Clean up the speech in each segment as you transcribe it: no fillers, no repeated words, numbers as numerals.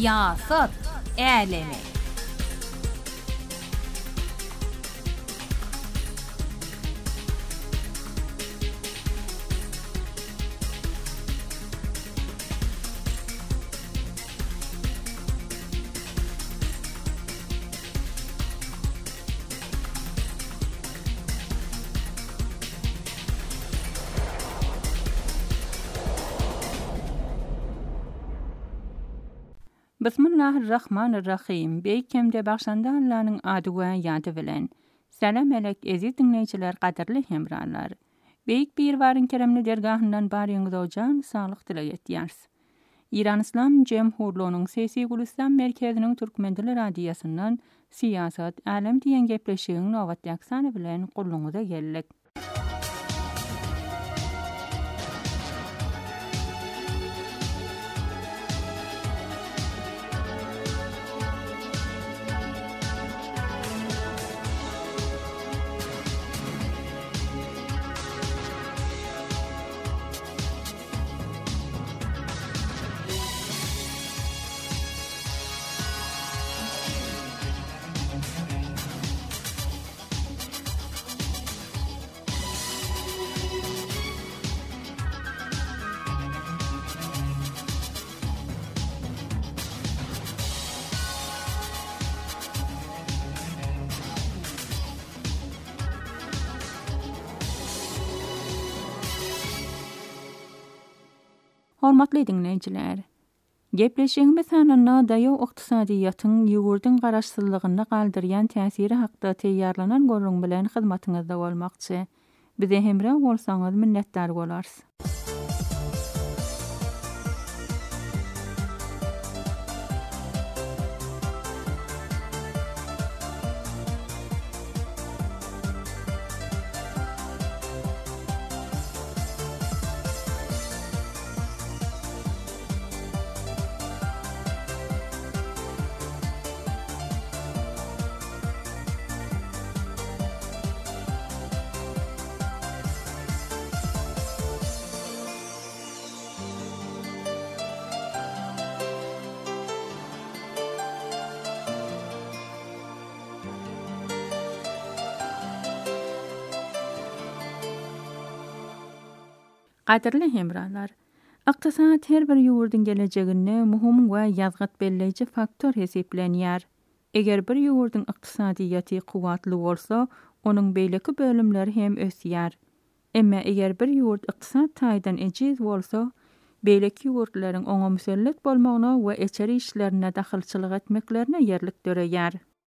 Siyaset alemi. Bismillahirrahmanirrahim. Beýkemde başanda Allah'ın adı we ýady bilen. Salam alek eziz dinleýijiler, gaderli hemranlar. Beýik bir waryň keremli dergahyndan baryňyz ojan saglyk dilek etýäris. İran İslam Jemhurluğunyň Sesi Gulistan merkeziniň Türkmendili radiýasyndan siýasat, alem diýen gepleşigiň nowat ýaksany bilen gulluňyza geldik. Hormatly dinleýijiler, gepleşigimiz sanana daýaw ykdysadyýatyň ýugurdyň garaşsyzlygyna galdyrýan täsiri hakda teýýarlanan gorluň bilen hyzmatyňyzda bolmakçy. Bize hemrä bolsaňyz minnetdar bolarys. Gaderli hemranlar, ykdysat her bir ýurdyň gelejegini muhim we ýazgyt belleýici faktor hesiplenýär. Eger bir ýurdyň ykdysadyaty kuwatly bolsa, onuň beýleki bölümleri hem ösýär. Emma eger bir ýurt ykdysat taýdan ejiz bolsa, beýleki ýurtlaryň oňa müsellet bolmagyna we eçeri işlerine dahylçylyk etmeklerine ýerlik döreýär.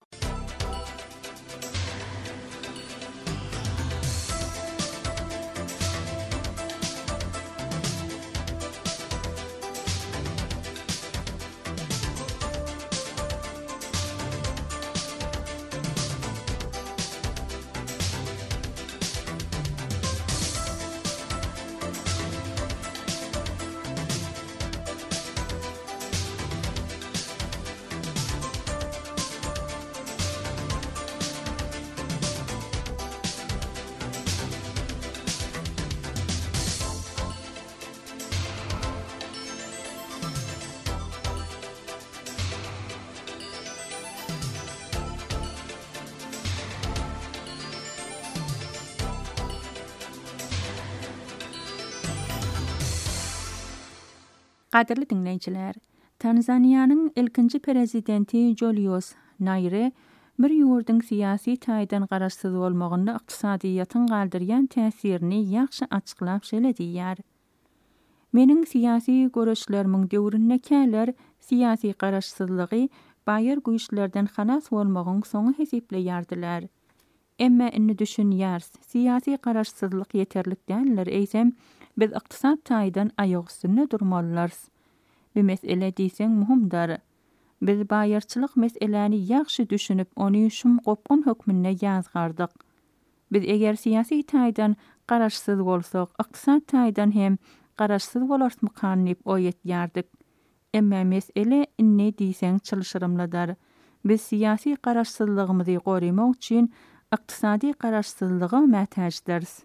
Gaderli dinleýijiler, Tanzaniýanyň ilkinji prezidenti Julius Nyerere bir ýurdyň syýasy taýdan garaşsyz bolmagyny ykdysadyatyň galdyrýan täsirini ýaxşy açyklap şeýle diýýär. Meniň syýasy görüşlerimiň döwrüne käler syýasy garaşsyzlygy baýar güýçlerden halas bolmagyň soňy hesipleýärdiler. Emma inni düşünýärs, syýasy garaşsyzlyk ýeterlik däldir eýsem, biz ykdysat taýdan aýak üstünde durmallarys. Bu mesele diýseň muhimdir. Biz baýarçylyk meseleni ýaxşy düşünüp, ony şum gopgun hökmüne ýazgardyk. Biz eger syýasy taýdan garaşsyz bolsak, ykdysat taýdan hem garaşsyz bolarmykan diýip oýetýärdik. Emma mesele inni diýseň çylşyrymlydyr. Biz syýasy garaşsyzlygymyzy gorymak üçin ykdysady garaşsyzlyga mätäçdirsiz.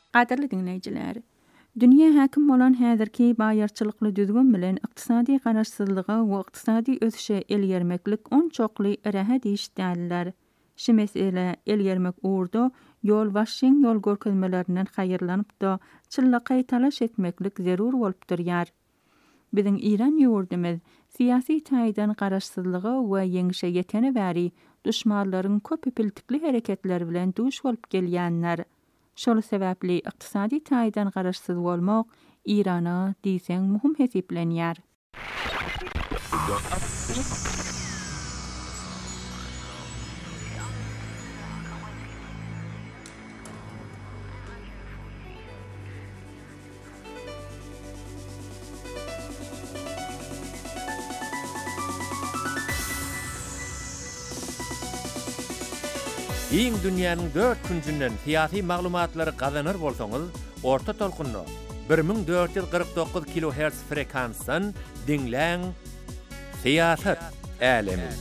Qadirli dinleyiciler, dünya häkim bolan häzirki baýarçylykly düzgün bilen ykdysady garaşsyzlyga we ykdysady ösüşe elýermeklik onçokly rahat iş däller. Şu mesele elýermek uğurda ýol başyň ýol görkezmelerinden haýyrlanyp da çyllakay talaş etmeklik zerur bolup durýar. Biziň İran ýurdumyz siyasi taýdan garaşsyzlygy we ýeňişe ýetene bäri düşmanlaryň köp piltikli hereketler bilen duş bolup gelýänler. Şol sebäpli ykdysady taýdan garaşsyz bolmak Irana diýseň muhim hesiplenýär. Iň dünýäniň 4 küncünden siyasi maglumatlary gazanır bolsaňyz, orta tolkunny 1449 kHz frekansdan dinläň. Siýasat älemi.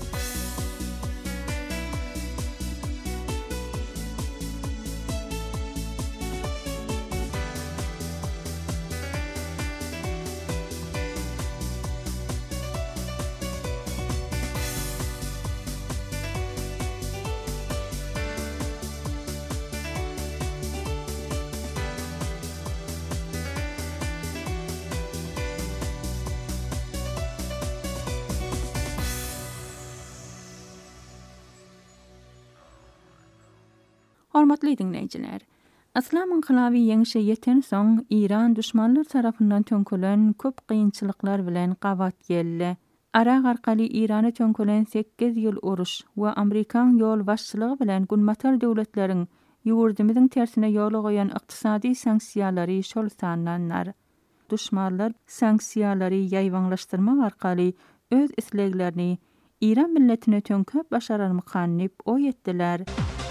Hormatly dinleyijiler, Islam inqilaby ýeňişe ýeten soň İran düşmanlar tarapyndan tönkülen köp kynçylyklar bilen gabat geldi. Araq arkaly Irany tönkülen 8 ýyl uruş we Amerikan ýol başçylygy bilen günmatar döwletleriň ýurdumyzyň tersine ýola goýan ykdysady sanksiýalary şol sananlar. Düşmanlar sanksiýalary ýaýwanlaşdyrmak arkaly öz isleglerini İran milletine tönköp başararmykanyp o etdiler.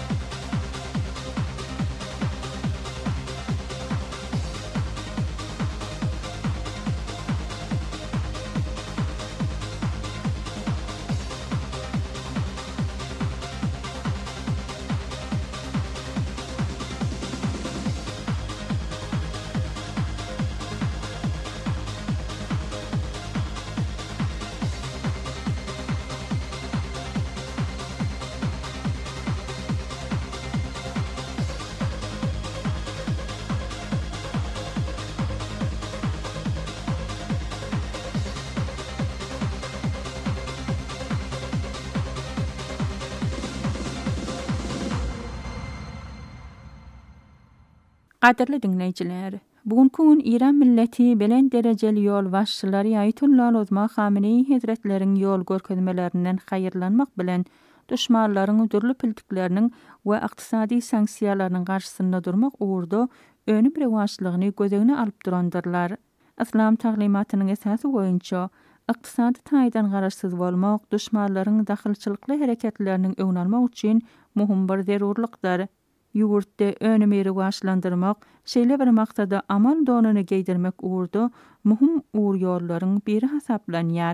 Qadirli dinleyijiler, bugünkü gün İran milleti belen derejeli ýol başçylary Ayatullah Ozma Khamenei Hazretleriň ýol görkezmelerinden haýyrlanmak bilen düşmanlaryň dürli piltikleriniň we ykdysady sanksiýalarynyň garşysynda durmak uğurda önüm rewaçlygyny gözegine alyp durandyrlar. Islam taglimatynyň esasy boýunça ykdysady taýdan garaşsyz bolmak düşmanlaryň dahylçylykly hereketleriniň öňüne almak üçin muhim bir zerurlykdyr. Ýurtda önümi rewaçlandyrmak, şeýle bir maksada amal donuny geýdirmek uğurda muhim uğur ýollaryň biri hasaplanýar.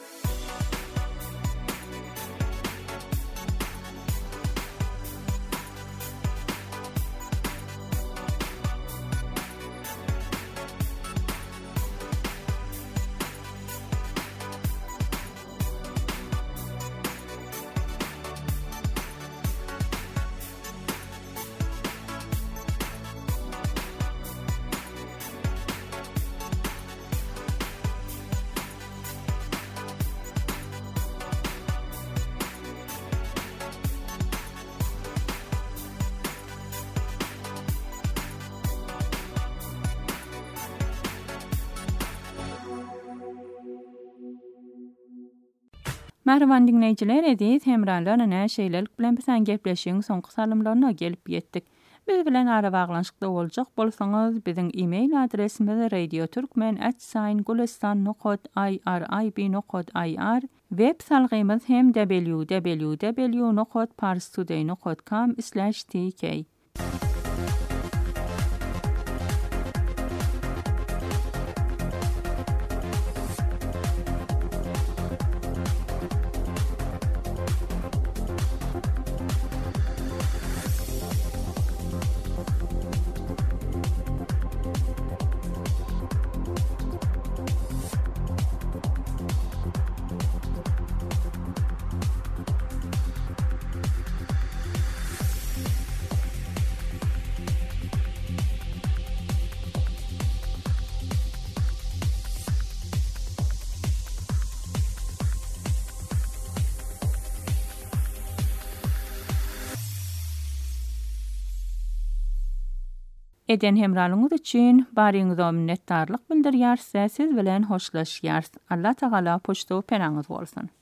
Merhaban dinleyijiler, ediz hemralarına şeýlelik bilen bilen gepleşiň soňky salymlaryna gelip ýetdik. Biz bilen ara baglanşykda boljak bolsaňyz, biziň e-mail adresimiz radioturkmen@gulistan.irib.ir, web salgymyz hem www.parstoday.com/tk. Eden hemralığınız için barýyňyza minnetdarlyk bildirýär, siz bilen hoşlaşýar. Allah Taala poşto penanız bolsun.